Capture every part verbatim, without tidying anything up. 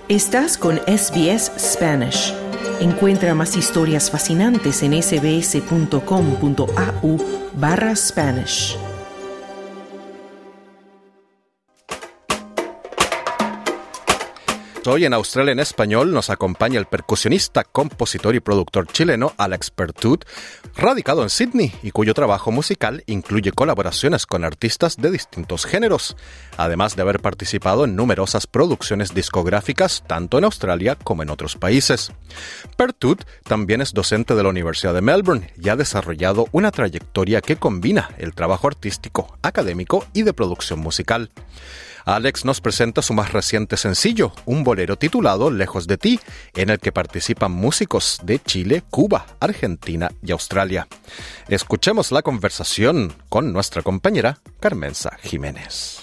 Estás con S B S Spanish. Encuentra más historias fascinantes en sbs.com.au barra Spanish. Hoy en Australia en Español nos acompaña el percusionista, compositor y productor chileno Alex Pertut, radicado en Sydney y cuyo trabajo musical incluye colaboraciones con artistas de distintos géneros, además de haber participado en numerosas producciones discográficas tanto en Australia como en otros países. Pertut también es docente de la Universidad de Melbourne y ha desarrollado una trayectoria que combina el trabajo artístico, académico y de producción musical. Alex nos presenta su más reciente sencillo, un bolero titulado Lejos de ti, en el que participan músicos de Chile, Cuba, Argentina y Australia. Escuchemos la conversación con nuestra compañera Carmenza Jiménez.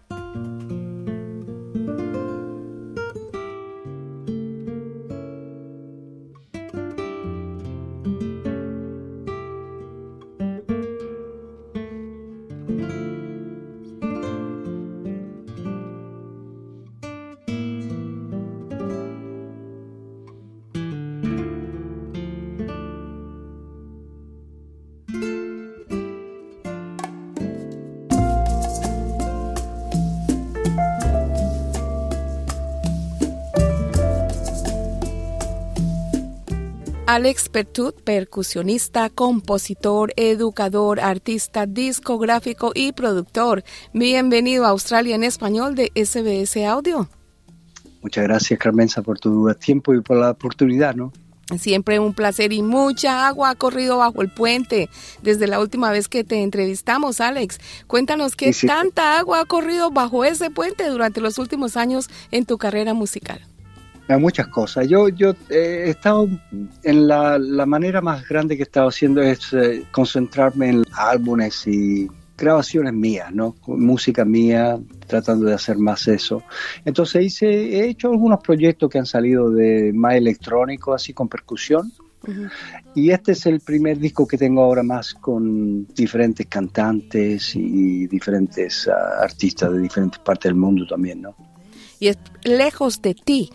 Alex Pertut, percusionista, compositor, educador, artista discográfico y productor. Bienvenido a Australia en Español de S B S Audio. Muchas gracias, Carmenza, por tu tiempo y por la oportunidad, ¿no? Siempre un placer y mucha agua ha corrido bajo el puente desde la última vez que te entrevistamos, Alex. Cuéntanos qué sí, sí. tanta agua ha corrido bajo ese puente durante los últimos años en tu carrera musical. Muchas cosas. Yo yo eh, he estado en la, la manera más grande que he estado haciendo es eh, concentrarme en álbumes y grabaciones mías, ¿no? Música mía, tratando de hacer más eso. Entonces hice, he hecho algunos proyectos que han salido de más electrónico, así con percusión. Uh-huh. Y este es el primer disco que tengo ahora más con diferentes cantantes y diferentes uh, artistas de diferentes partes del mundo también, ¿no? Y es Lejos de ti,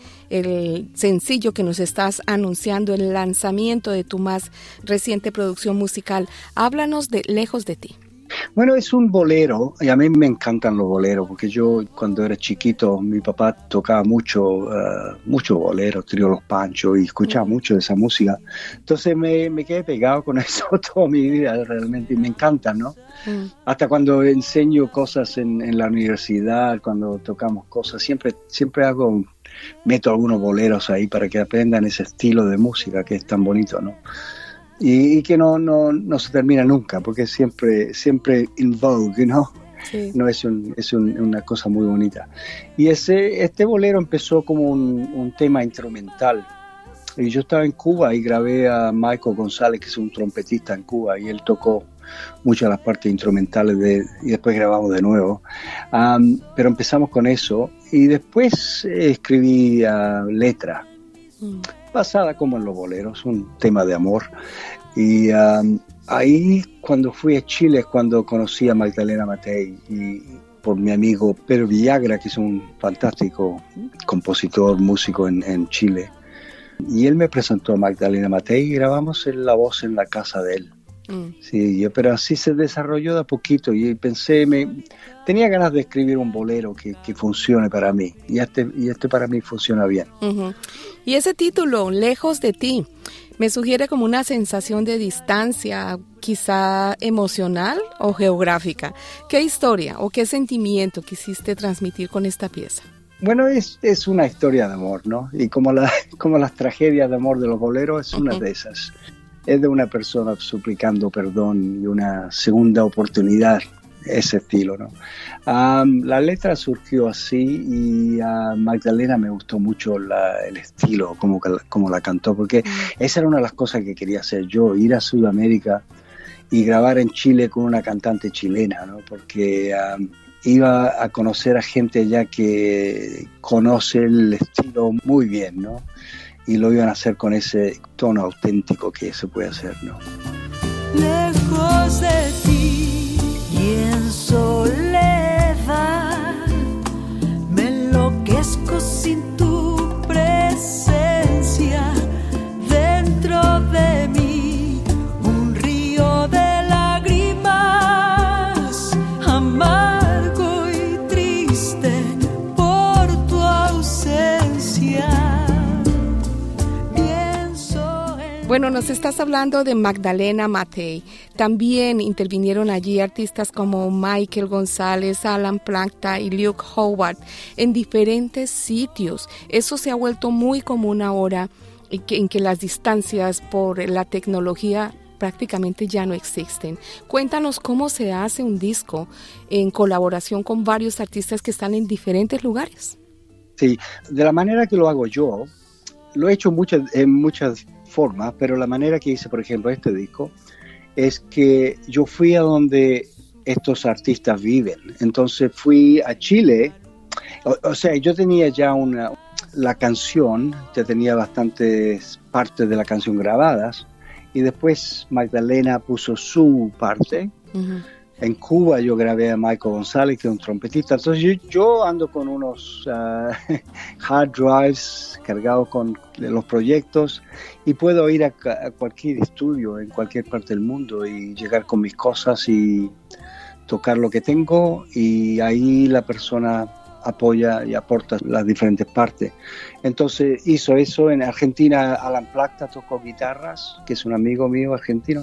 el sencillo que nos estás anunciando, el lanzamiento de tu más reciente producción musical. Háblanos de Lejos de ti. Bueno, es un bolero, y a mí me encantan los boleros, porque yo cuando era chiquito, mi papá tocaba mucho, uh, mucho bolero, Trío Los Panchos, y escuchaba mm. mucho de esa música. Entonces me, me quedé pegado con eso toda mi vida, realmente, y me encanta, ¿no? Mm. Hasta cuando enseño cosas en, en la universidad, cuando tocamos cosas, siempre, siempre hago, meto algunos boleros ahí para que aprendan ese estilo de música que es tan bonito, ¿no? Y, y que no, no, no se termina nunca, porque es siempre, siempre in vogue, ¿no? Sí. No es, un, es un, una cosa muy bonita. Y ese, este bolero empezó como un, un tema instrumental. Y yo estaba en Cuba y grabé a Michael González, que es un trompetista en Cuba, y él tocó muchas de las partes instrumentales de, y después grabamos de nuevo. Um, pero empezamos con eso y después eh, escribí uh, letra. Mm. Basada como en los boleros, un tema de amor. Y um, ahí cuando fui a Chile es cuando conocí a Magdalena Matei y por mi amigo Pedro Villagra, que es un fantástico compositor, músico en, en Chile. Y él me presentó a Magdalena Matei y grabamos la voz en la casa de él. Mm. Sí, yo, pero así se desarrolló de a poquito y pensé, me, tenía ganas de escribir un bolero que, que funcione para mí y este, y este para mí funciona bien. Uh-huh. Y ese título, Lejos de ti, me sugiere como una sensación de distancia, quizá emocional o geográfica. ¿Qué historia o qué sentimiento quisiste transmitir con esta pieza? Bueno, es, es una historia de amor, ¿no? Y como, la, como las tragedias de amor de los boleros, es una uh-huh. de esas. Es de una persona suplicando perdón y una segunda oportunidad, ese estilo, ¿no? Um, la letra surgió así y a uh, Magdalena me gustó mucho la, el estilo, como, como la cantó, porque mm. esa era una de las cosas que quería hacer yo, ir a Sudamérica y grabar en Chile con una cantante chilena, ¿no? Porque um, iba a conocer a gente allá que conoce el estilo muy bien, ¿no? Y lo iban a hacer con ese tono auténtico que se puede hacer, ¿no? Lejos de ti y en soledad me enloquezco sin tu Bueno, nos estás hablando de Magdalena Matei. También intervinieron allí artistas como Michael González, Alan Plata y Luke Howard en diferentes sitios. Eso se ha vuelto muy común ahora, en que, en que las distancias por la tecnología prácticamente ya no existen. Cuéntanos cómo se hace un disco en colaboración con varios artistas que están en diferentes lugares. Sí, de la manera que lo hago yo, lo he hecho muchas, en muchas formas, pero la manera que hice, por ejemplo, este disco, es que yo fui a donde estos artistas viven. Entonces fui a Chile, o, o sea, yo tenía ya una, la canción, ya tenía bastantes partes de la canción grabadas, y después Magdalena puso su parte. Uh-huh. En Cuba yo grabé a Michael González, que es un trompetista. Entonces yo, yo ando con unos uh, hard drives cargados con los proyectos y puedo ir a, a cualquier estudio en cualquier parte del mundo y llegar con mis cosas y tocar lo que tengo, y ahí la persona apoya y aporta las diferentes partes. Entonces hizo eso. En Argentina Alan Plata tocó guitarras, que es un amigo mío argentino,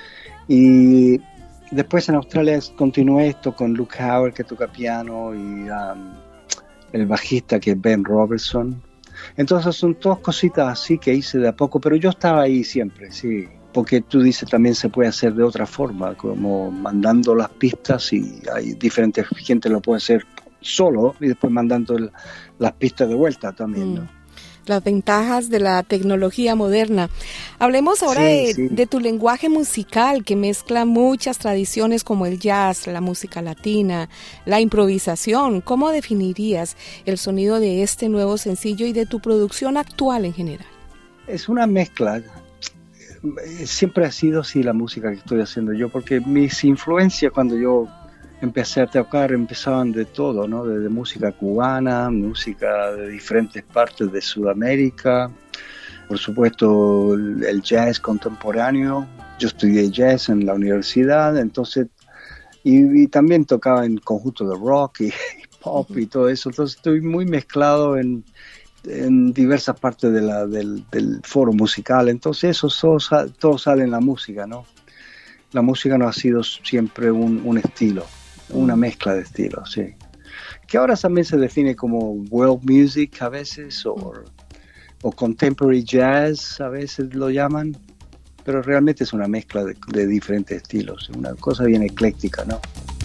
y después en Australia continué esto con Luke Howard, que toca piano, y um, el bajista, que es Ben Robertson. Entonces son todas cositas así que hice de a poco, pero yo estaba ahí siempre, sí. Porque tú dices, también se puede hacer de otra forma, como mandando las pistas, y hay diferentes gente lo puede hacer solo y después mandando el, las pistas de vuelta también, ¿no? Mm. Las ventajas de la tecnología moderna. Hablemos ahora sí, de, sí. de tu lenguaje musical, que mezcla muchas tradiciones como el jazz, la música latina, la improvisación. ¿Cómo definirías el sonido de este nuevo sencillo y de tu producción actual en general? Es una mezcla. Siempre ha sido así la música que estoy haciendo yo, porque mis influencias cuando yo empecé a tocar empezaban de todo, ¿no? Desde música cubana, música de diferentes partes de Sudamérica, por supuesto el, el jazz contemporáneo. Yo estudié jazz en la universidad, entonces, y, y también tocaba en conjunto de rock y, y pop y todo eso. Entonces estoy muy mezclado en, en diversas partes de la, del, del foro musical. Entonces eso todo, todo sale en la música, ¿no? La música no ha sido siempre un, un estilo, una mezcla de estilos, sí. Que ahora también se define como world music a veces, o, o contemporary jazz a veces lo llaman, pero realmente es una mezcla de, de diferentes estilos, una cosa bien ecléctica, ¿no?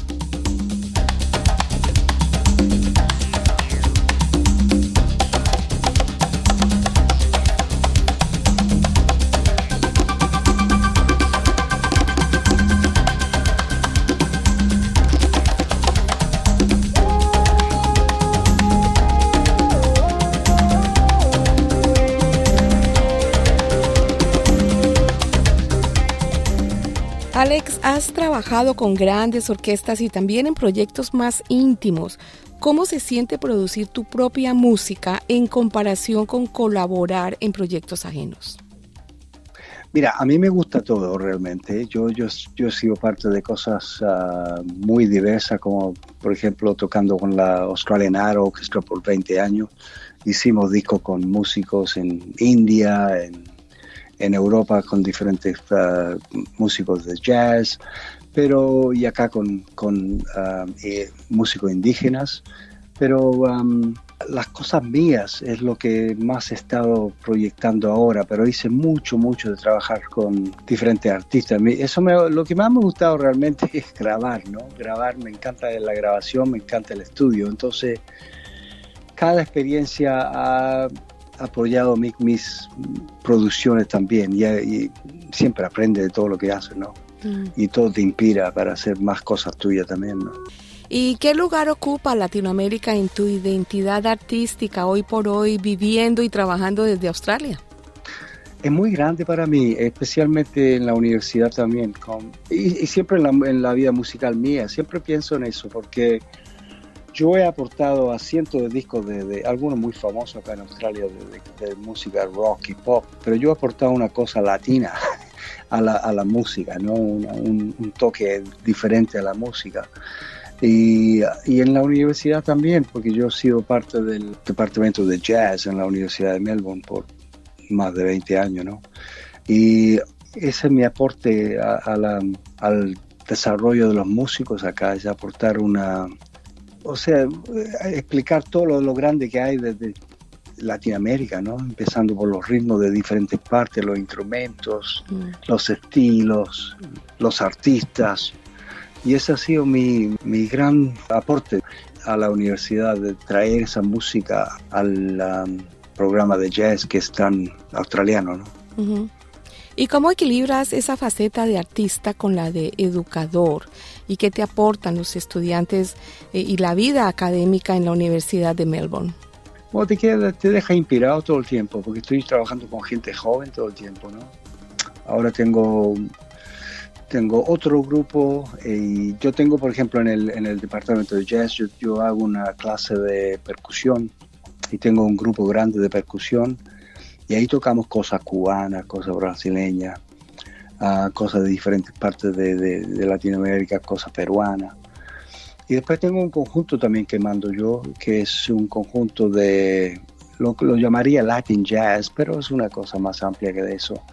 Alex, has trabajado con grandes orquestas y también en proyectos más íntimos. ¿Cómo se siente producir tu propia música en comparación con colaborar en proyectos ajenos? Mira, a mí me gusta todo realmente. Yo, yo, yo he sido parte de cosas uh, muy diversas, como por ejemplo tocando con la Australian Art Orchestra por veinte años. Hicimos discos con músicos en India, en en Europa con diferentes uh, músicos de jazz, pero y acá con, con uh, eh, músicos indígenas, pero um, las cosas mías es lo que más he estado proyectando ahora, pero hice mucho, mucho de trabajar con diferentes artistas. Eso me, lo que más me ha gustado realmente es grabar, ¿no? Grabar, me encanta la grabación, me encanta el estudio, entonces cada experiencia ha apoyado mi, mis producciones también, y, y siempre aprende de todo lo que haces, ¿no? Mm. Y todo te inspira para hacer más cosas tuyas también, ¿no? ¿Y qué lugar ocupa Latinoamérica en tu identidad artística hoy por hoy, viviendo y trabajando desde Australia? Es muy grande para mí, especialmente en la universidad también, con, y, y siempre en la, en la vida musical mía, siempre pienso en eso, porque yo he aportado a cientos de discos de, de algunos muy famosos acá en Australia de, de, de música rock y pop, pero yo he aportado una cosa latina a la, a la música, ¿no? Una, un, un toque diferente a la música. Y, y en la universidad también, porque yo he sido parte del departamento de jazz en la Universidad de Melbourne por más de veinte años, ¿no? Y ese es mi aporte a, a la, al desarrollo de los músicos acá, es aportar una, o sea, explicar todo lo, lo grande que hay desde Latinoamérica, ¿no? Empezando por los ritmos de diferentes partes, los instrumentos, mm. los estilos, los artistas. Y ese ha sido mi, mi gran aporte a la universidad, de traer esa música al um, programa de jazz que es tan australiano, ¿no? Uh-huh. ¿Y cómo equilibras esa faceta de artista con la de educador? ¿Y qué te aportan los estudiantes eh, y la vida académica en la Universidad de Melbourne? Bueno, te, queda, te deja inspirado todo el tiempo, porque estoy trabajando con gente joven todo el tiempo, ¿no? Ahora tengo, tengo otro grupo, y yo tengo, por ejemplo, en el, en el departamento de jazz, yo, yo hago una clase de percusión, y tengo un grupo grande de percusión, y ahí tocamos cosas cubanas, cosas brasileñas, uh, cosas de diferentes partes de, de, de Latinoamérica, cosas peruanas. Y después tengo un conjunto también que mando yo, que es un conjunto de, lo, lo llamaría Latin Jazz, pero es una cosa más amplia que de eso.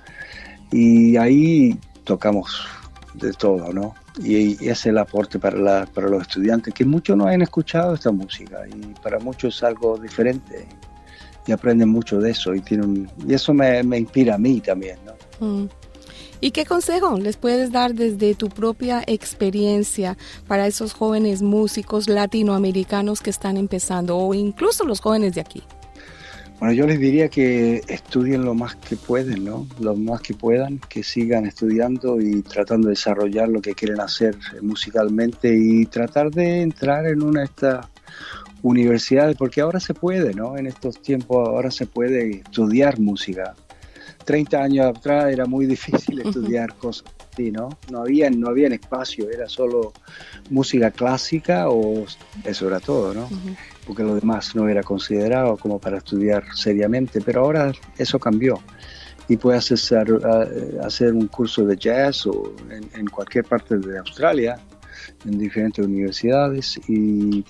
Y ahí tocamos de todo, ¿no? Y, y ese es el aporte para, la, para los estudiantes, que muchos no han escuchado esta música, y para muchos es algo diferente, y aprenden mucho de eso, y, tiene un, y eso me, me inspira a mí también, ¿no? Mm. ¿Y qué consejo les puedes dar desde tu propia experiencia para esos jóvenes músicos latinoamericanos que están empezando, o incluso los jóvenes de aquí? Bueno, yo les diría que estudien lo más que pueden, ¿no? Lo más que puedan, que sigan estudiando y tratando de desarrollar lo que quieren hacer musicalmente, y tratar de entrar en una de estas universidades, porque ahora se puede, ¿no? En estos tiempos ahora se puede estudiar música. treinta años atrás era muy difícil estudiar uh-huh. cosas así, ¿no? No había, no había espacio, era solo música clásica, o eso era todo, ¿no? Uh-huh. Porque lo demás no era considerado como para estudiar seriamente, pero ahora eso cambió, y puedes hacer, uh, hacer un curso de jazz o en, en cualquier parte de Australia, en diferentes universidades, y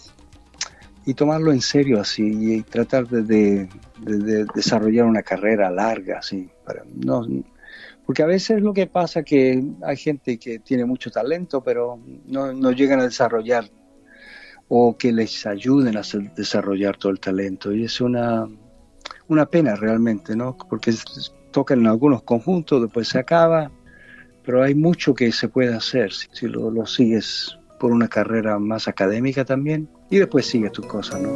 y tomarlo en serio así, y tratar de, de, de, de desarrollar una carrera larga así, para no, porque a veces lo que pasa es que hay gente que tiene mucho talento, pero no, no llegan a desarrollar, o que les ayuden a hacer, desarrollar todo el talento, y es una, una pena realmente, ¿no? Porque tocan en algunos conjuntos, después se acaba, pero hay mucho que se puede hacer si, si lo, lo sigues por una carrera más académica también, y después sigues tus cosas, ¿no?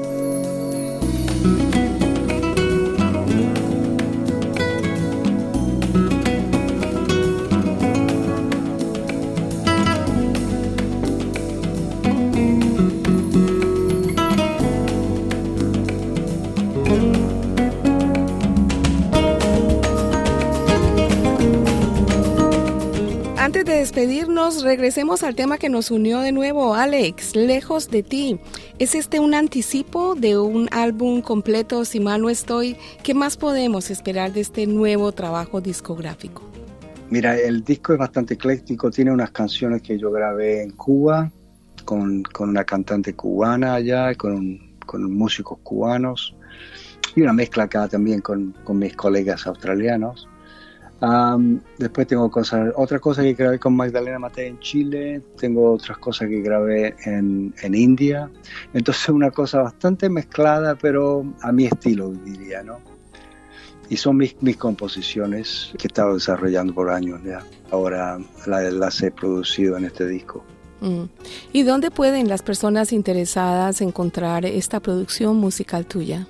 Antes de despedirnos, regresemos al tema que nos unió de nuevo, Alex, Lejos de ti. ¿Es este un anticipo de un álbum completo, si mal no estoy? ¿Qué más podemos esperar de este nuevo trabajo discográfico? Mira, el disco es bastante ecléctico, tiene unas canciones que yo grabé en Cuba, con, con una cantante cubana allá, con, con músicos cubanos, y una mezcla acá también con, con mis colegas australianos. Um, después tengo cosas, otra cosa que grabé con Magdalena Matei en Chile, tengo otras cosas que grabé en, en India, entonces una cosa bastante mezclada, pero a mi estilo, diría, ¿no? Y son mis, mis composiciones que he estado desarrollando por años ya, ahora las, las he producido en este disco. Mm. ¿Y dónde pueden las personas interesadas encontrar esta producción musical tuya?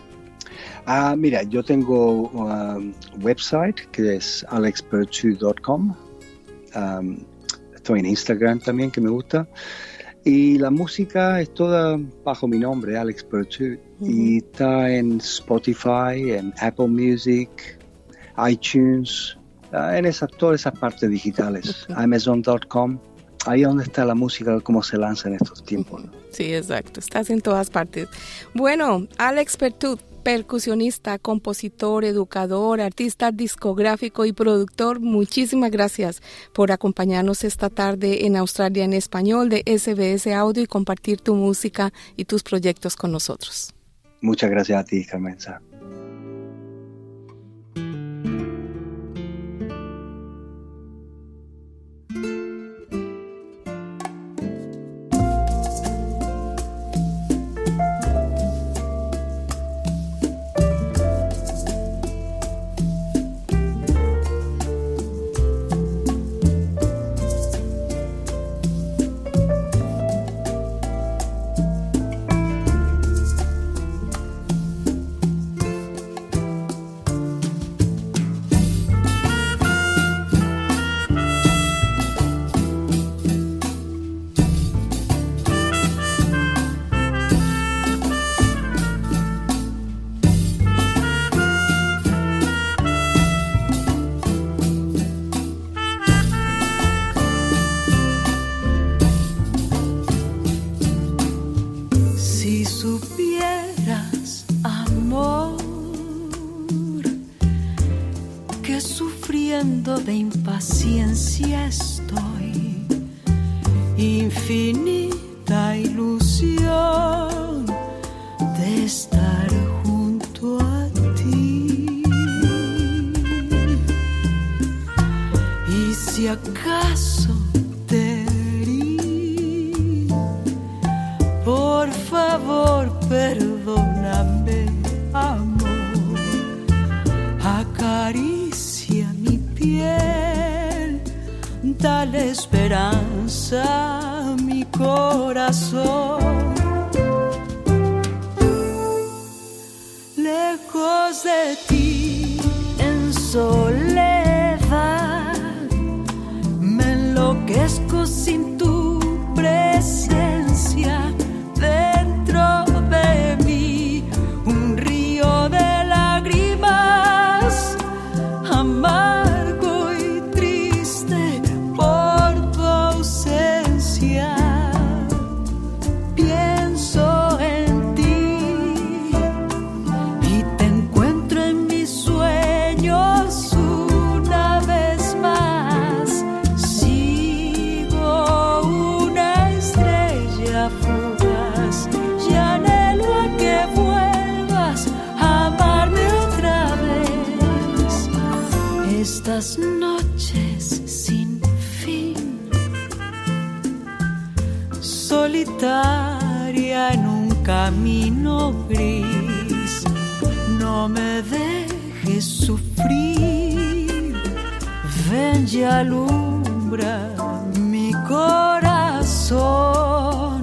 Ah, mira, yo tengo un um, website que es alex pertu punto com. Um, estoy en Instagram también, que me gusta. Y la música es toda bajo mi nombre, Alex Pertu. Uh-huh. Y está en Spotify, en Apple Music, iTunes, uh, en esas, todas esas partes digitales. Uh-huh. amazon punto com. Ahí es donde está la música, cómo se lanza en estos tiempos, ¿no? Sí, exacto. Estás en todas partes. Bueno, Alex Pertu, percusionista, compositor, educador, artista discográfico y productor, muchísimas gracias por acompañarnos esta tarde en Australia en Español de S B S Audio y compartir tu música y tus proyectos con nosotros. Muchas gracias a ti, Carmenza. supieras, amor, que sufriendo de impaciencia estoy, infinita ilusión de estar junto a ti. Y si acaso te herí, por favor perdóname, amor, acaricia mi piel, dale esperanza a mi corazón. Lejos de ti, en soledad, me enloquezco sin tu presencia. Dentro de mí, un río de lágrimas, amargo y triste por tu ausencia. Pienso en ti y te encuentro en mis sueños una vez más. Sigo una estrella fugaz y anhelo a que vuelvas a amarme otra vez. Estas noches sin fin, solitaria en un camino gris, no me dejes sufrir, ven y alumbra mi corazón.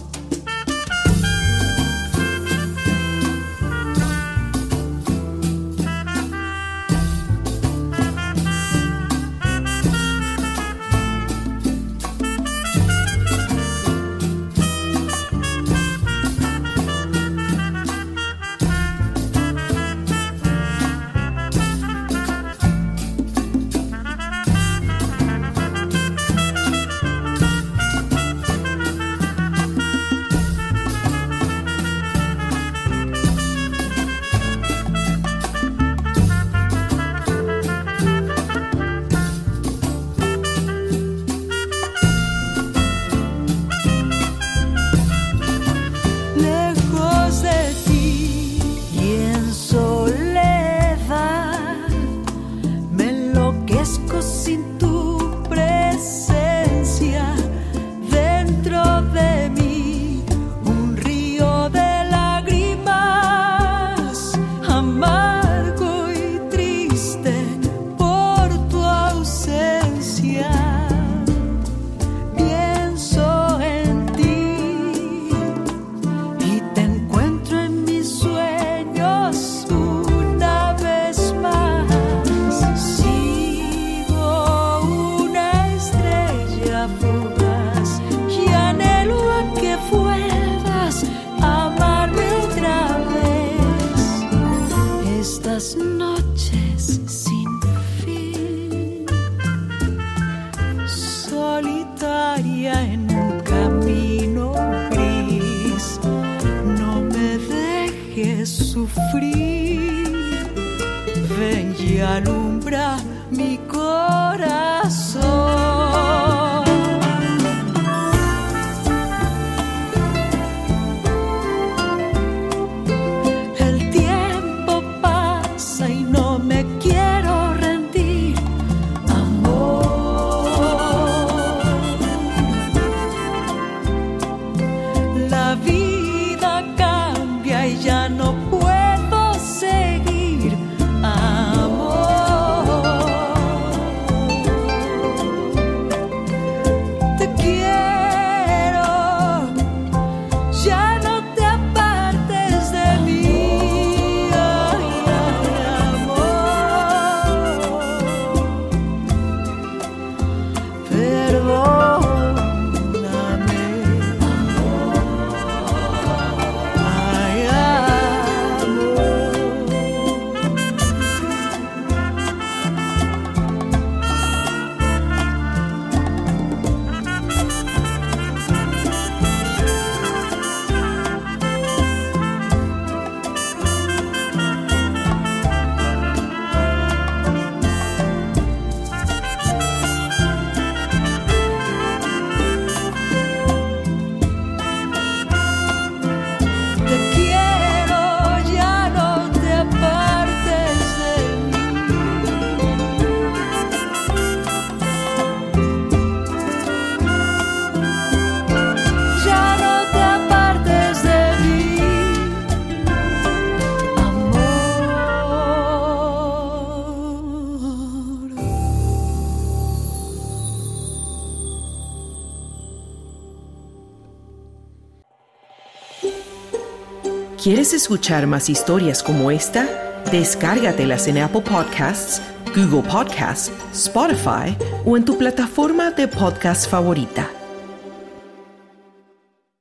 Lejos de ti y en soledad, me enloquezco sin tu presencia. Dentro de mí, un río de lágrimas, amargo y triste por tu ausencia. Pienso en ti y te encuentro en mis sueños una vez más. Sigo una estrella fugaz y anhelo a que vuelvas a amarme otra vez. Estas noches sin fin, solitaria en un camino gris, no me dejes sufrir, ven y alumbra mi corazón. El tiempo pasa y no me quiero rendir, amor. La vida cambia y ya no puedo seguir, amor. Te quiero, ya no te apartes de mí, ay, ay, amor. Perdóname, ay, ay. ¿Quieres escuchar más historias como esta? Descárgatelas en Apple Podcasts, Google Podcasts, Spotify o en tu plataforma de podcast favorita.